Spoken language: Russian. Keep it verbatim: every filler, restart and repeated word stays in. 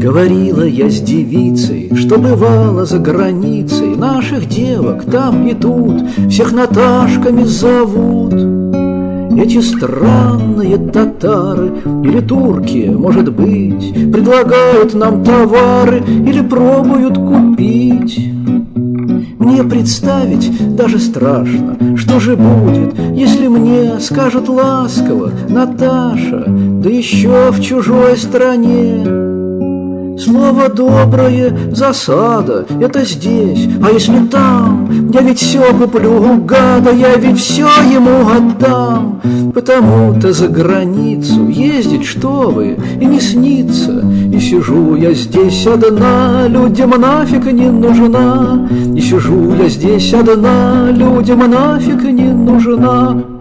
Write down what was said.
Говорила я с девицей, что бывало за границей. Наших девок там и тут всех Наташками зовут. Эти странные татары или турки, может быть, предлагают нам товары или пробуют купить. Мне представить даже страшно, что же будет, если мне скажут ласково: Наташа, да еще в чужой стране. Слово доброе — засада, это здесь, а если там? Я ведь все куплю у гада, я ведь все ему отдам. Потому-то за границу ездить, что вы, и не снится. И сижу я здесь одна, людям нафиг не нужна. И сижу я здесь одна, людям нафиг не нужна.